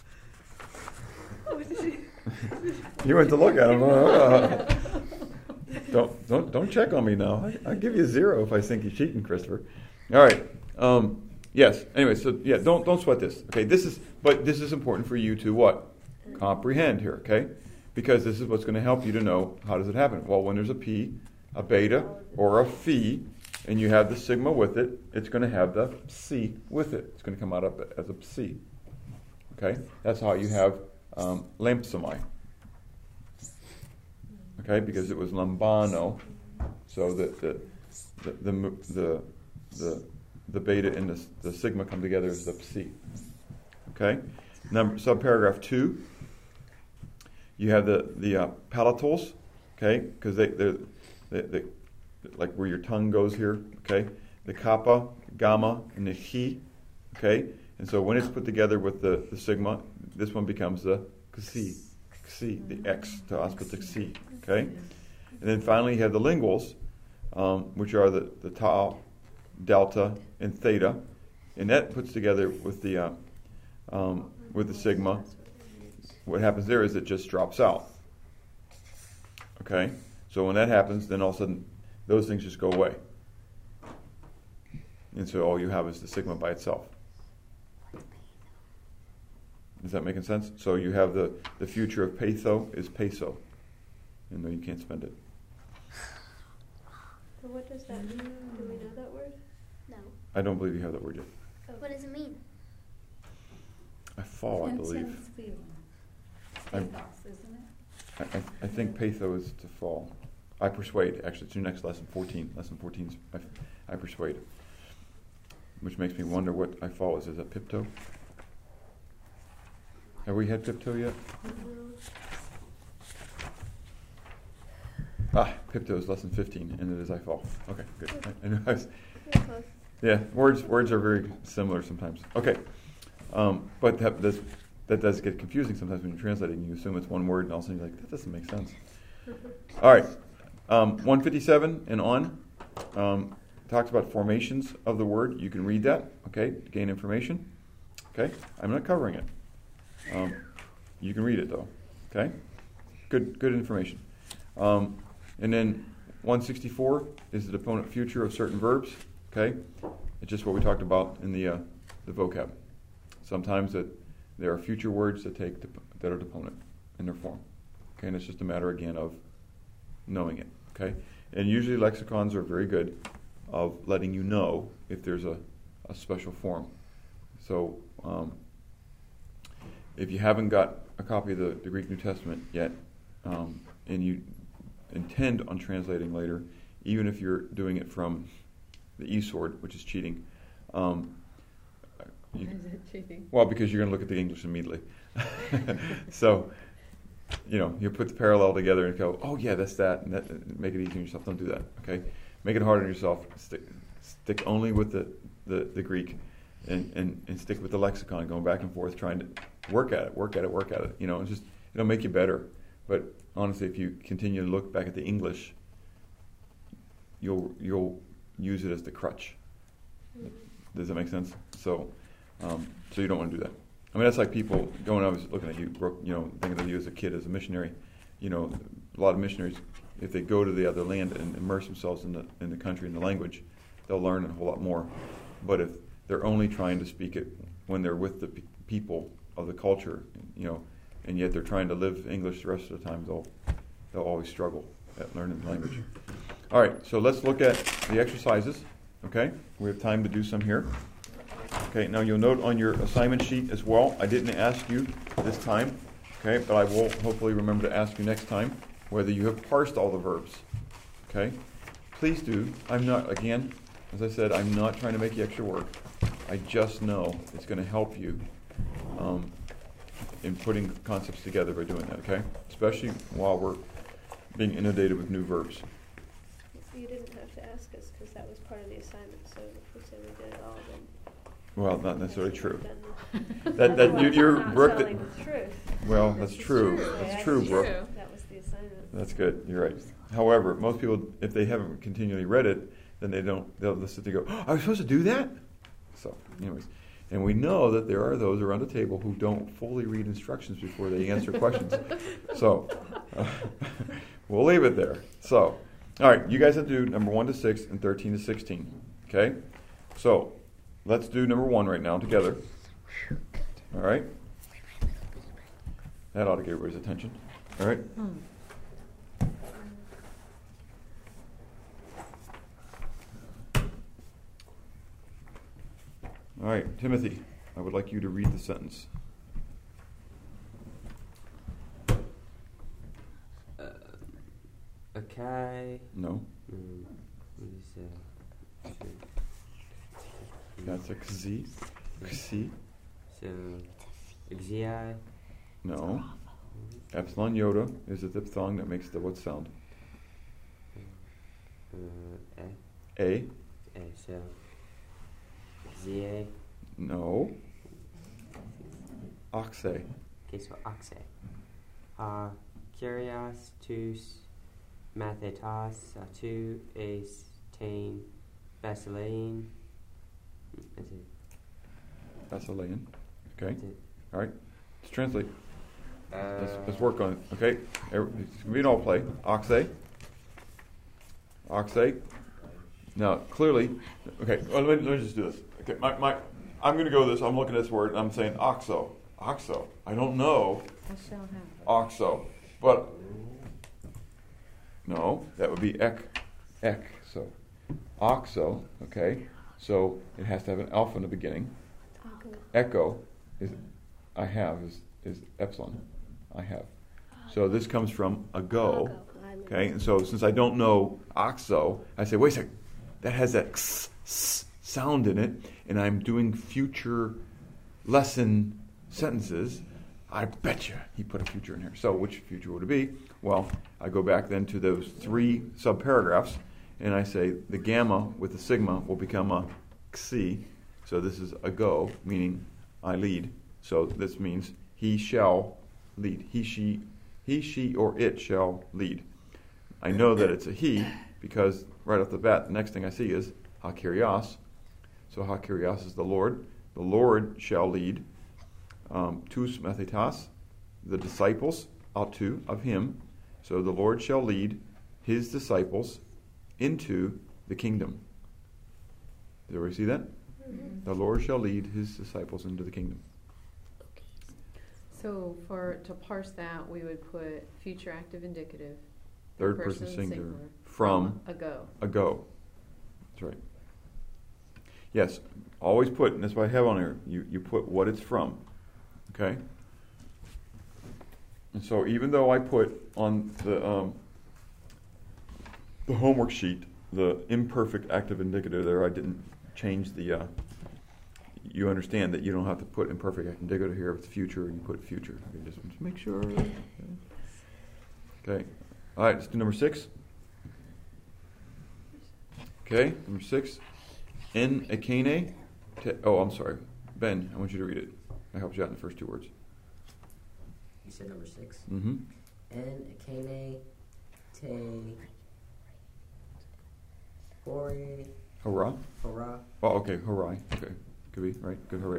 You went to look at them. Uh, don't don't don't check on me now. I, I'll give you a zero if I think you're cheating, Christopher. All right. Um, yes. Anyway, so yeah, don't don't sweat this. Okay. This is but this is important for you to what? Comprehend here. Okay. Because this is what's going to help you to know how does it happen. Well, when there's a P, a beta, or a phi, and you have the sigma with it, it's going to have the psi with it. It's going to come out up as a psi. Okay. That's how you have um, lampsomai. Okay, because it was lambano, so that the the the the the, the beta and the, the sigma come together as the psi. Okay, number subparagraph two. You have the the uh, palatals. Okay, because they they they like where your tongue goes here. Okay, the kappa, gamma, and the chi. Okay, And so when it's put together with the, the sigma, this one becomes the xi, xi, the X to aspect of xi. Okay? And then finally you have the linguals, um, which are the, the tau, delta, and theta. And that puts together with the uh, um, with the sigma. What happens there is it just drops out. Okay? So when that happens, then all of a sudden those things just go away. And so all you have is the sigma by itself. Is that making sense? So you have the, the future of peso is peso. And no, you can't spend it. So what does that mean? Do we know that word? No. I don't believe you have that word yet. What does it mean? I fall, I believe. Intense feeling. I'm- Pathos, isn't it? I, I, I think patho is to fall. I persuade, actually, it's your next lesson, fourteen. Lesson fourteen is I, I persuade. Which makes me wonder what I fall is. Is that pipto? Have we had pipto yet? Ah, pipto is lesson fifteen, and it is I fall. Okay, good. I, I know I was, Yeah, close. yeah, words words are very similar sometimes. Okay, um, but that does, that does get confusing sometimes when you're translating. You assume it's one word, and all of a sudden you're like, that doesn't make sense. All right, um, one fifty-seven and on um, talks about formations of the word. You can read that, okay, to gain information. Okay, I'm not covering it. Um, you can read it though. Okay, good good information. Um, and then one sixty-four is the deponent future of certain verbs. Okay, it's just what we talked about in the uh, the vocab. Sometimes that there are future words that take dep- that are deponent in their form. Okay, and it's just a matter again of knowing it. Okay, and usually lexicons are very good of letting you know if there's a, a special form. So um, if you haven't got a copy of the, the Greek New Testament yet, um, and you intend on translating later, even if you're doing it from the e-sword, which is cheating, um, you, Is it cheating? well, because you're going to look at the English immediately. So, you know, you put the parallel together and go, oh yeah, that's that, and that, make it easy on yourself. Don't do that, okay? Make it hard on yourself. Stick, stick only with the, the, the Greek, and, and, and stick with the lexicon, going back and forth, trying to work at it, work at it, work at it. You know, it's just, it'll make you better. But honestly, if you continue to look back at the English, you'll you'll use it as the crutch. Does that make sense? So, um, so you don't want to do that. I mean, that's like people going. I was looking at you, you know, thinking of you as a kid, as a missionary. You know, a lot of missionaries, if they go to the other land and immerse themselves in the in the country and the language, they'll learn a whole lot more. But if they're only trying to speak it when they're with the pe- people of the culture, you know, and yet they're trying to live English the rest of the time, they'll they'll always struggle at learning the language. All right, so let's look at the exercises. Okay, we have time to do some here. Okay, now you'll note on your assignment sheet as well, I didn't ask you this time, okay, but I will hopefully remember to ask you next time whether you have parsed all the verbs. Okay, please do. I'm not, again, as I said, I'm not trying to make you extra work. I just know it's going to help you um, in putting concepts together by doing that, okay? Especially while we're being inundated with new verbs. So you didn't have to ask us because that was part of the assignment. So if we said we did it all, then Well, not necessarily true. Then That that you, you're not Brooke. telling That, the truth. well, that's true. Yeah, That's true, that's Brooke. true. That was the assignment. That's good. You're right. However, most people, if they haven't continually read it, then they don't. They'll just sit there and go, oh, "I was supposed to do that." So, anyways, and we know that there are those around the table who don't fully read instructions before they answer questions. So, uh, we'll leave it there. So, all right, you guys have to do number one to six and thirteen to sixteen. Okay. So, let's do number one right now together. All right. That ought to get everybody's attention. All right. All right, Timothy, I would like you to read the sentence. Uh, okay. No, Mm, what is that? that's a kzi. Kzi. So, xi. No. Epsilon iota is a diphthong that makes the what sound? Uh, A. A. A. So, za. No. Oxe. Okay, so oxe. Uh, Kyrios, tous, mathetos, atu, eis, tain, basilein. That's it. Basilean. Okay. That's it. All right. Let's translate. Uh, Let's, let's work on it. Okay. Every- It's going to be an all play. Oxe. Oxe. Now, clearly, okay, well, let, me, let me just do this. Okay, my, my, I'm going to go this. I'm looking at this word, and I'm saying oxo. Oxo. I don't know I shall have. oxo. But, no, that would be ek. Ek. So, oxo, okay. So, it has to have an alpha in the beginning. Echo is, I have, is, is epsilon. I have. So, this comes from ago. Okay, and so since I don't know oxo, I say, wait a second, that has that x, s sound in it, and I'm doing future lesson sentences. I bet you he put a future in here. So which future would it be? Well, I go back then to those three subparagraphs, and I say the gamma with the sigma will become a xi. So this is a go, meaning I lead. So this means he shall lead. He, she, he, she, or it shall lead. I know that it's a he because right off the bat, the next thing I see is ha-kyrios. So ha-kyrios is the Lord. The Lord shall lead. Um, tous mathetas, the disciples, atu, of him. So the Lord shall lead his disciples into the kingdom. Did everybody see that? Mm-hmm. The Lord shall lead his disciples into the kingdom. So for to parse that, we would put future active indicative. Third person, person singular, singular from ago. Ago. That's right. Yes, always put, and that's what I have on here, you, you put what it's from. Okay? And so even though I put on the um, the homework sheet the imperfect active indicative there, I didn't change the, uh, you understand that you don't have to put imperfect active indicative here. If it's future, you put future. Okay, just want to make sure. Okay. All right, let's do number six. Okay, number six. En ekene. Te, oh, I'm sorry. Ben, I want you to read it. I helped you out in the first two words. You said number six? Mm-hmm. En ekene te hore. Hurrah? Hurrah. Oh, okay, hurrah. Okay, could be, right? Good, hooray.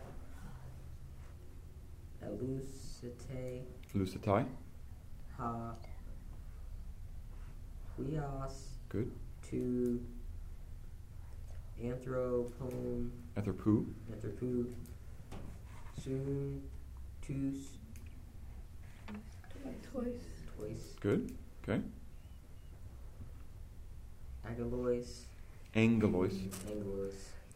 Elusite. Lucitai. Ha. Huios. Good. To anthropon. Anthropu. Anthropu. Soon. Tus. Twice. Twice. Good. Okay. Agalois. Angelois. Angelois.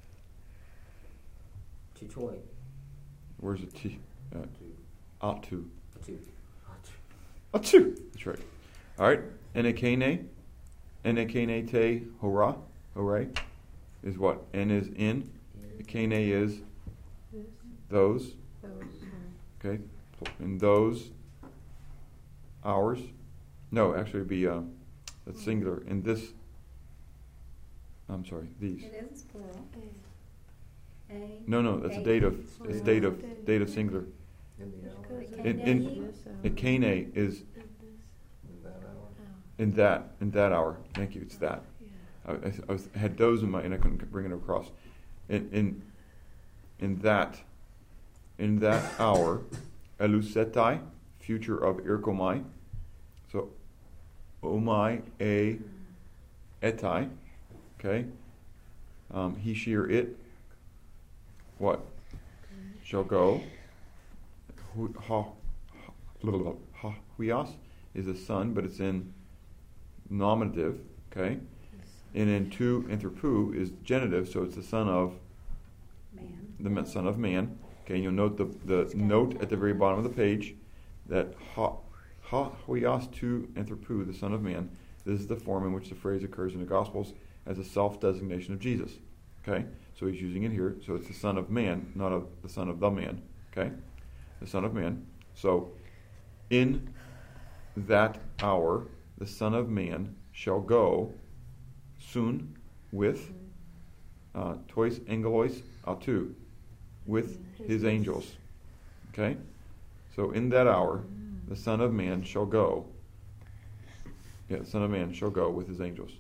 Tutoi. Where's the T? Uh, atu. Atu. Atu. That's right. All right. Enekene. Enekene te hurrah. Hooray. Is what? N is in. Ekene is This. those. Those. Okay. In those hours. No, actually it'd be uh, that's singular. In this. I'm sorry. These. It is plural. A. No, no. That's a dative. It's dative. Dative singular. In the hour. Because In, in, This, ekene is In that hour. in that in that hour. Thank you. It's that. I, I, I was, had those in my and I couldn't bring it across. In in in that in that hour, elusetai, future of irkomai. So, omai a etai. Okay. Um, he, she, or it. What shall go? Hu, ha, ha, little, ha, huios is a son, but it's in nominative. Okay. And then tu anthropu is genitive, so it's the son of Man. the son of man. Okay, you'll note the, the note at the very bottom of the page that ha ha huios tu anthropu, the son of man. This is the form in which the phrase occurs in the Gospels as a self-designation of Jesus. Okay, so he's using it here. So it's the son of man, not of the son of the man. Okay, the son of man. So in that hour, the son of man shall go soon with uh, tois angelois atu, with his angels. Okay? So in that hour, the Son of Man shall go. Yeah, the Son of Man shall go with his angels.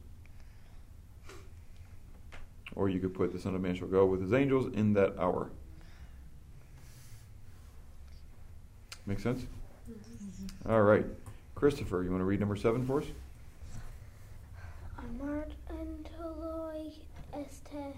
Or you could put the Son of Man shall go with his angels in that hour. Make sense? Mm-hmm. All right. Christopher, you want to read number seven for us? Amart antoloi este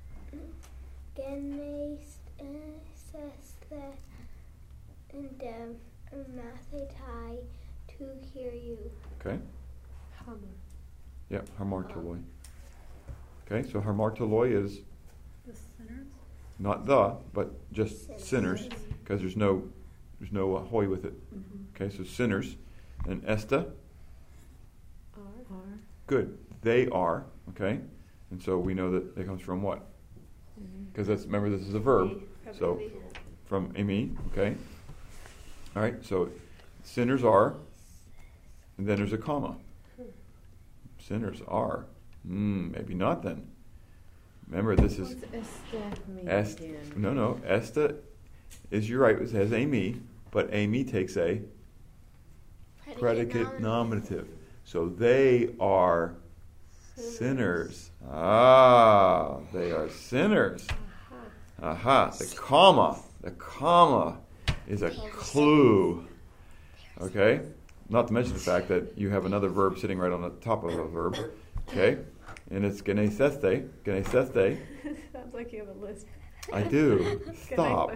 genes este indem mathetai to hear you. Okay. Hammer. Yeah, hamartoloi. Okay, so hamartoloi is The sinners? not the, but just Sinners. sinners, because there's no there's no uh, hoy with it. Mm-hmm. Okay, so sinners. And esta, Are. Are. good. They are, okay? And so we know that it comes from what? Because that's, remember, this is a verb. So, from emi, okay? All right, so sinners are, and then there's a comma. Sinners are. Mm, maybe not then. Remember, this is What's este mean est. again? No, no. Esta is, you're right, it has emi, but emi takes a predicate nominative. So they are sinners. Ah, they are sinners. Aha. The comma. The comma is a clue. Okay? Not to mention the fact that you have another verb sitting right on the top of a verb. Okay? And it's geneseste. Geneseste. Sounds like you have a list. I do. Stop.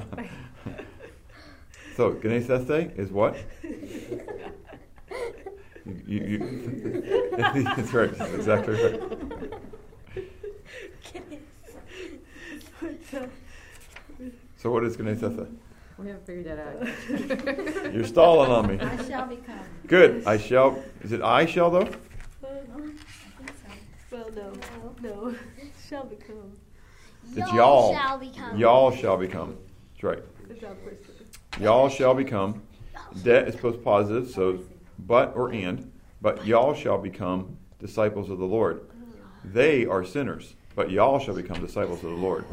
So, geneseste is what? You, you, you that's right. That's exactly right. So what is geneseste? We haven't figured that out. You're stalling on me. I shall become. Good. I shall. Is it I shall though? Well, no, no. Shall become. It's y'all. shall become. Y'all shall become. That's right. Good job, Kristen. Y'all shall become. De is post positive, so but or and. But y'all shall become disciples of the Lord. They are sinners, but y'all shall become disciples of the Lord.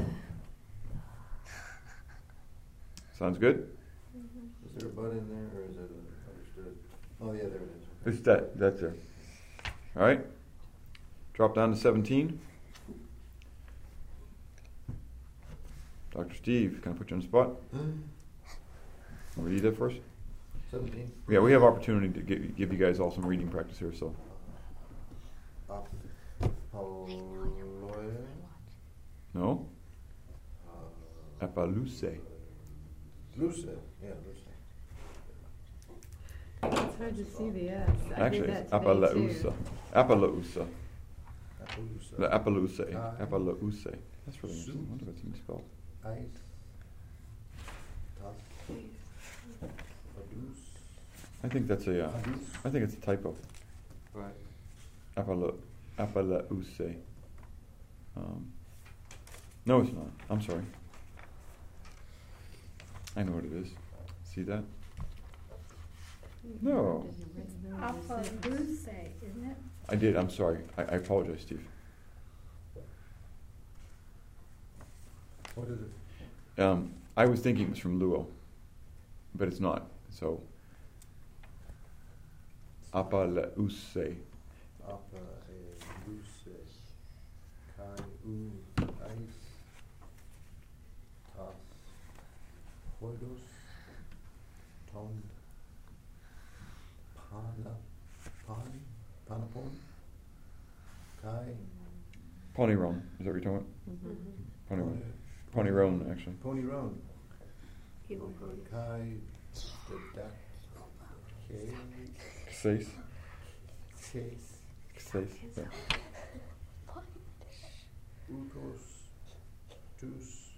Sounds good? Is there a but in there, or is it understood? Oh, yeah, there it is. It's that. That's there. All right. Drop down to seventeen. Doctor Steve, can I put you on the spot? Want to read that for us? Seventeen. Yeah, we have opportunity to give, give you guys all some reading practice here. So, Apolloia. no, Uh, apaluse. Luce. Yeah, Luce. It's hard to see the S. I Actually, did it's that today apalausa. too. Apalausa. Appaloosa. The apaluse. Aye. Apalause. That's really Soup. interesting. I wonder if it's even spelled. Ice. Tas. Adus. I think that's a. Uh, Adus. I think it's a typo. Right. Apala, apalause. Um, no, it's not. I'm sorry. I know what it is. See that? No. Apaluse, isn't it? I did. I'm sorry. I, I apologize, Steve. What is it? Um, I was thinking it was from Luo, but it's not. So, apalause. Appa e luce. Kai u ice. Tas. Hoidos. Ton. Pana. Pan. Panapon. Kai. Ponyron. Is that what you're talking Mhm. about? Ponyron. Ponyron, actually. Pony Roan. Evil pony. Kai. The duck. K. Seis. Chase. Seis. Yeah. Utos. Tus.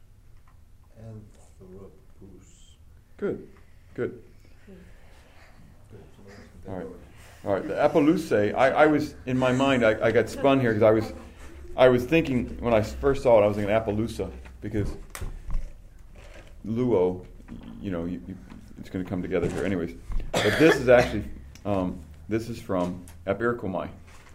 Anthropus. Good. Good. Good. All right. All right. The apaluse. I, I was in my mind. I, I got spun here because I was, I was thinking when I first saw it, I was thinking Appaloosa because Luo, you know, you, you, it's going to come together here, anyways. But this is actually, um, this is from Epirkomai.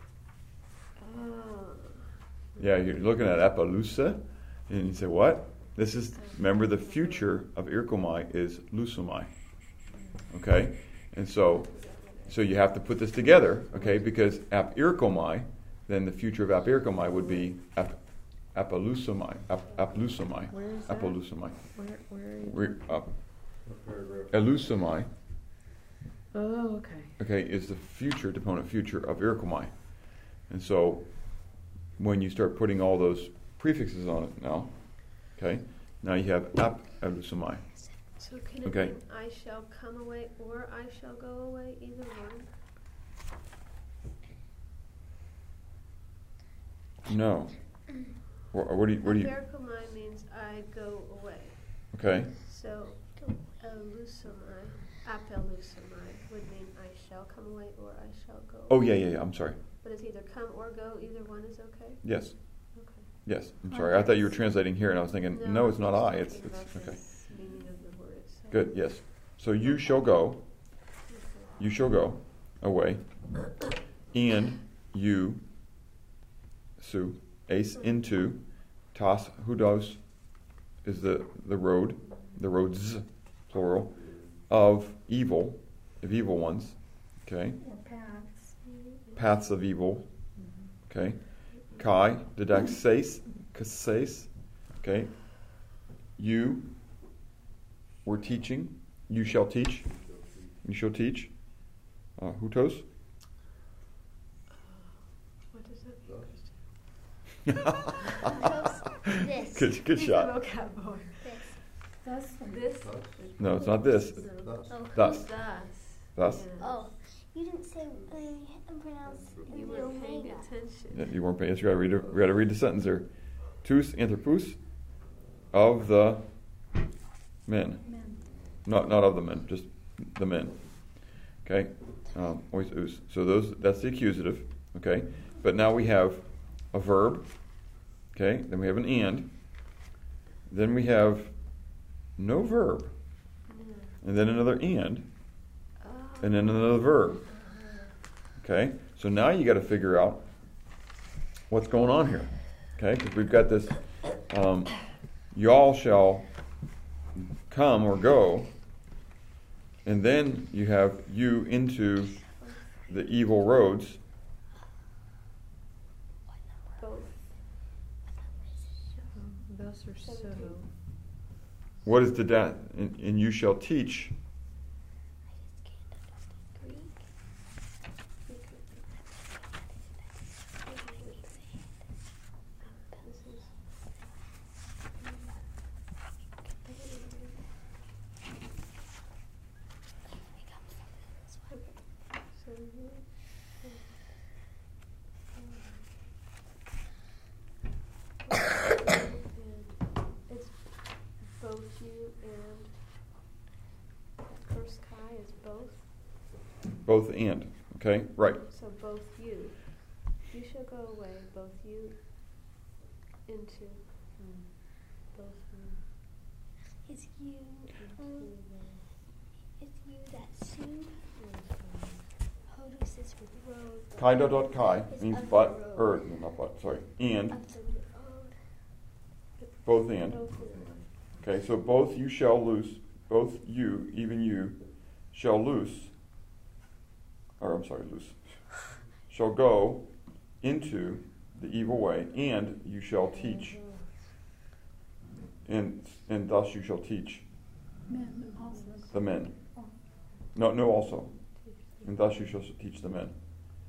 Ah. Yeah, you're looking at Appaloosa, and you say what? This is, remember, the future of irkomai is lusomai. Okay? And so, so you have to put this together, okay? Because ap irkomai, then the future of ap irkomai would be ap apalusomai. Ap aplusomai. Where is that? Apalusomai. Where, where are you? Re- up. What paragraph? Elusomai, Oh, okay. okay, is the future, deponent future of irkomai. And so when you start putting all those prefixes on it now, okay, now you have ap elusomai. So can it Okay. mean I shall come away or I shall go away, either one? No. What, what do you, what do you, Aperkomai means I go away. okay, So elusomai, apelusomai would mean I shall come away or I shall go oh away. yeah, yeah, yeah, I'm sorry. But it's either come or go, either one is okay? Yes, Okay. yes, I'm sorry. I thought you were translating here and I was thinking, no, it's not I, it's, thinking it's, about the okay. meaning of the word itself. Good, yes. So you shall go, Okay. you shall go away, and you, su, ace into, tas hudos is the, the road, the roads, plural, of evil, of evil ones, okay? Or paths. Paths of evil, okay? Kai, didaxes, kases, okay? You were teaching, you shall teach, you shall teach, uh, hutos. What does that mean, Christian? This. Good, good Use shot. the vocab board. Thus, This? No, it's not this. Thus. Oh. Thus, Thus. thus. Yeah. Oh, you didn't say uh, pronounce You the weren't paying omega. attention. Yeah, you weren't paying. You got to read. it- We got to read the sentence there. Tus anthropus of the men, men. not not of the men, just the men. Okay, um, ois us. So those that's the accusative. Okay, but now we have a verb. Okay, then we have an and. Then we have no verb, and then another and, Oh. and then another verb. Okay, so now you got to figure out what's going on here. Okay, because we've got this, um, y'all shall come or go, and then you have you into the evil roads. Both. Thus or so. What is the da? And, and you shall teach. Greek. This is. So you. It's both you and that first Kai is both. Both and. Okay, right. So both you. You shall go away, both you into Mm. both you It's you. into Um, the it's you that sued. Hodus is with road. Kai dot dot kai It's means of the but road. or no, not but. Sorry, and Of the road. both and. both you. Okay, so both you shall loose, both you, even you, shall loose, or I'm sorry, loose, shall go into the evil way, and you shall teach, and and thus you shall teach Men also. the men. No, no, also, and thus you shall teach the men.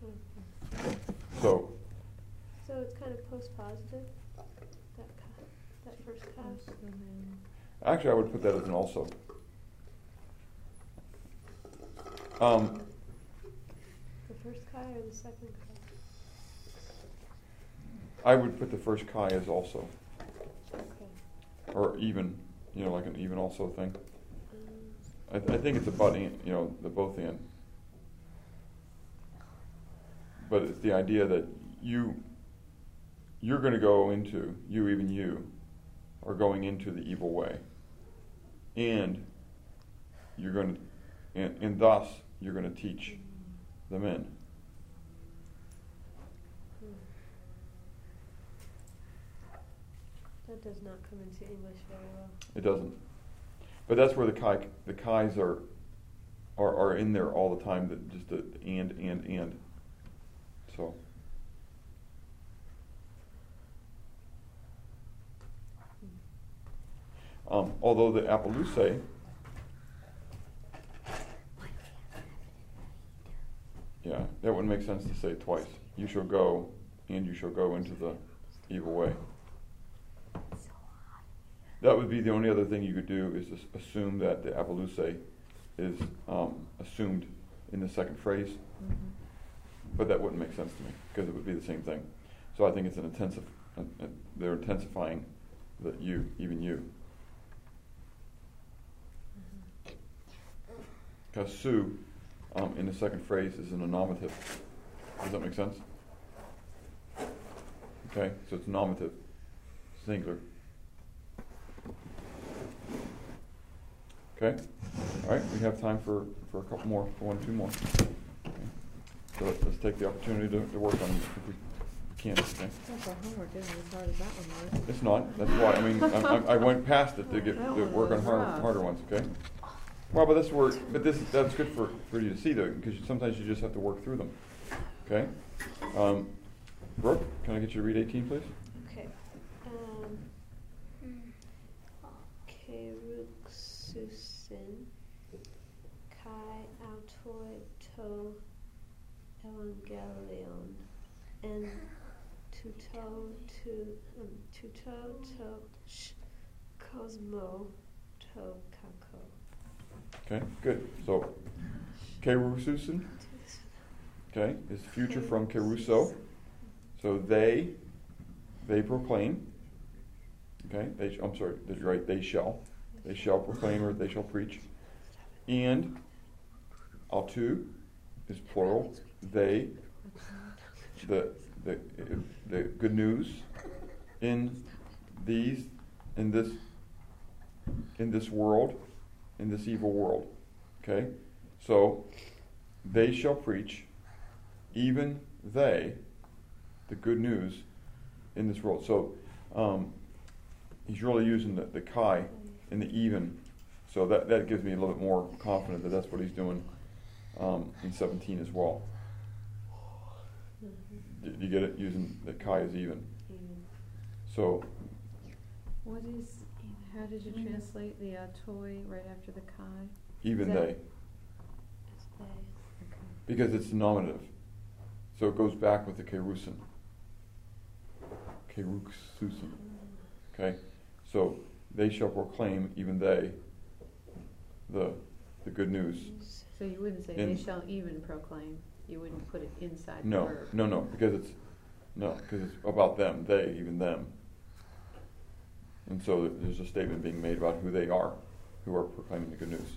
So, So it's kind of post positive. That Kai, that first Kai. actually, I would put that as an also. Um, The first Kai or the second Kai? I would put the first kai as also, Okay. or even, you know, like an even also thing. Um, I, th- I think it's a but and, you know, the both and. But it's the idea that you, you're going to go into, you, even you, are going into the evil way. And you're going to, and, and thus, you're going to teach the men. That That does not come into English very well. It doesn't. But that's where the chi, the chi's are, are, are in there all the time, that just the and, and, and. So. Um, although the apollusae, yeah, that wouldn't make sense to say it twice. You shall go, and you shall go into the evil way. That would be the only other thing you could do, is just assume that the apollusae is um, assumed in the second phrase. Mm-hmm. But that wouldn't make sense to me, because it would be the same thing. So I think it's an intensive, uh, uh, they're intensifying the you, even you. Because su, um, in the second phrase, is an nominative. Does that make sense? Okay, so it's nominative, singular. Okay, all right, we have time for, for a couple more, for one or two more. Okay. So let's, let's take the opportunity to, to work on it if we can. Okay? That's our homework isn't as hard as that one was. It's not, that's why, I mean, I, I, I went past it to get, That to one work on was hard, rough. harder ones, okay? Well, but that's where, but this, that's good for, for you to see though, because sometimes you just have to work through them, okay? Um, Brooke, can I get you to read eighteen, please? Okay. Um, Keruxusin, Kai autoi to evangelion, and tuto to um, tuto to sh cosmo to kako. Okay, good. So, kerususin, okay, is future from keruso. So they, they proclaim. Okay, they. I'm sorry, that's right. They shall, they shall proclaim, or they shall preach. And autu is plural. They, the the the good news in these, in this, in this world, in this evil world. Okay, so they shall preach, even they, the good news in this world. So um, he's really using the, the kai in the even. So that, that gives me a little bit more confident that that's what he's doing um, in seventeen as well. Do you get it? Using the kai as even. So What is, how did you translate the uh, toy right after the kai? even Is that- they, It's they. Okay. because it's nominative. So it goes back with the kerusin. Keruxusin. Okay? So they shall proclaim, even they, the the good news. So you wouldn't say In- they shall even proclaim. You wouldn't put it inside the No, verb. no, no, because it's no, because it's about them, they, even them. And so there's a statement being made about who they are, who are proclaiming the good news.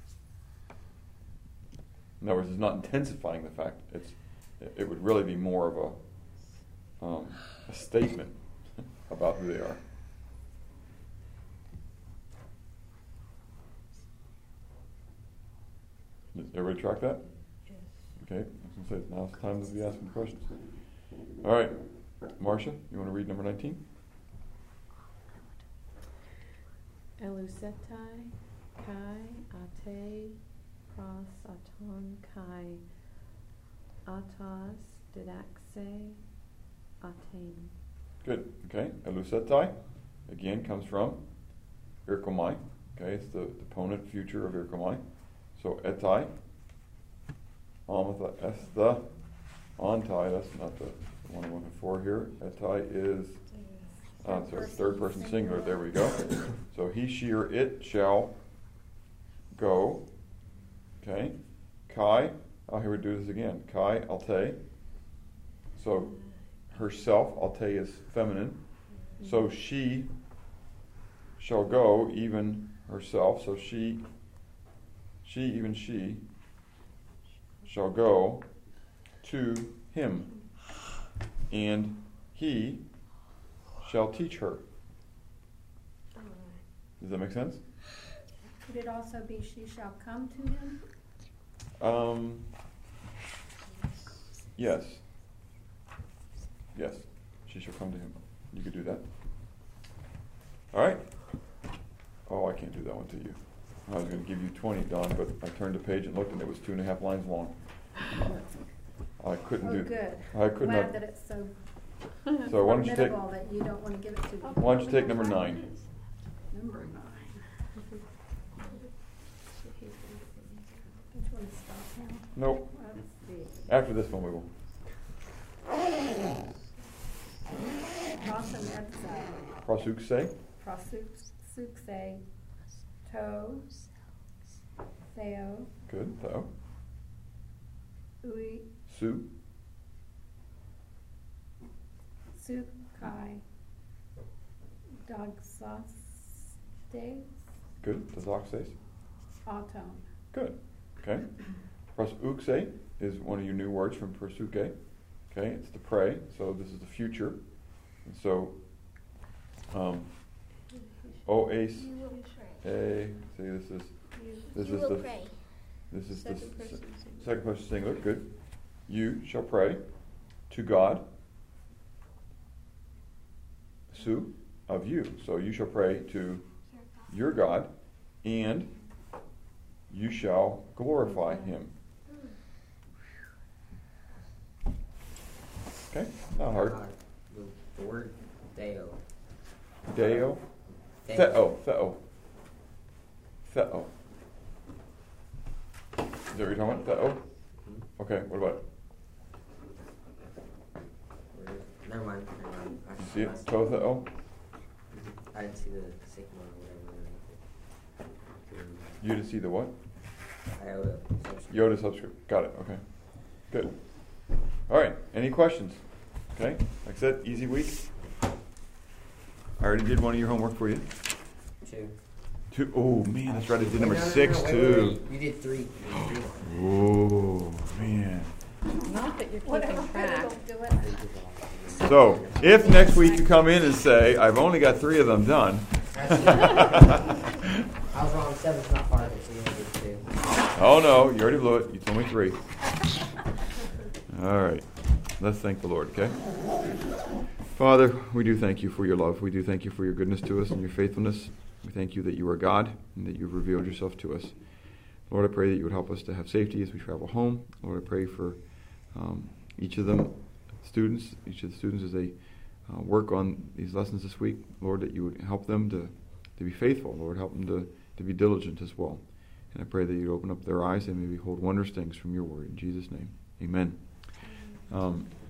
In other words, it's not intensifying the fact. It's it would really be more of a um, a statement about who they are. Does everybody track that? Yes. Okay, I was going to say, now it's time to be asking questions. All right, Marcia, you want to read number nineteen? Elusetai, kai, ate, pros, aton, kai, atas, didaxe, aten. Good, okay. Elusetai, again, comes from irkomai. Okay, it's the deponent future of irkomai. So etai, amatha, estha, ontai, that's not the one I'm looking for here. Etai is, uh, sorry, third person singular, there we go. So he, she, or it shall go. Okay. Kai, oh, here we do this again. Kai, alte. So herself, alte is feminine. So she shall go, even herself. So she, she, even she, shall go to him. And he shall teach her. Does that make sense? Could it also be she shall come to him? Um, yes. Yes. She shall come to him. You could do that. All right. Oh, I can't do that one to you. I was going to give you twenty, Don, but I turned the page and looked, and it was two and a half lines long. I couldn't Oh, do. good. I could Glad not. that it's so So why don't you take? formidable that you don't want to give it to me. Why don't you take number nine? Number nine. Which one is stop now? Nope. Let's see. After this one, we will. Cross and Epsa. Prosukse. Prosukse. Toe. Theo. Good. Theo. Ui. Su. Sukai. Dogsaste. Good. Dazoxes. Autumn. Good. Okay. Prosukse is one of your new words from prosuke. Okay, it's to pray. So this is the future. And so, um, oas, You will pray. a. See, this is this You is will the pray. this is the Second s- person singular. second person singular. Good. You shall pray to God. Su of you. So you shall pray to your God, and you shall glorify Him. Okay, not hard. Uh, the, the word Deo. Deo. Theo. Theo. Theo. Is that what you're talking about? Theo? Okay, what about it? Word- Never mind. Never mind. I You see it? messed To up. Theo? I didn't see the sigma or whatever. You to see the what? Iota. subscript. Yoda subscript. Got it. Okay. Good. All right. Any questions? Okay. Like I said, easy week. I already did one of your homework for you. Two. Two. Oh man, that's right. I did number No, no, no, six no, wait, too. wait, wait. You did three. You did three. Oh man. Not that you're Whatever, keeping track. don't do it. They did all. So, if next week you come in and say, I've only got three of them done. I was wrong. Seven's not part of it, so you only did two. Oh no, you already blew it. You told me three. All right. Let's thank the Lord, okay? Father, we do thank you for your love. We do thank you for your goodness to us and your faithfulness. We thank you that you are God and that you've revealed yourself to us. Lord, I pray that you would help us to have safety as we travel home. Lord, I pray for um, each of them, students, each of the students as they uh, work on these lessons this week. Lord, that you would help them to, to be faithful. Lord, help them to, to be diligent as well. And I pray that you'd open up their eyes and may behold wondrous things from your word. In Jesus' name, amen. Um,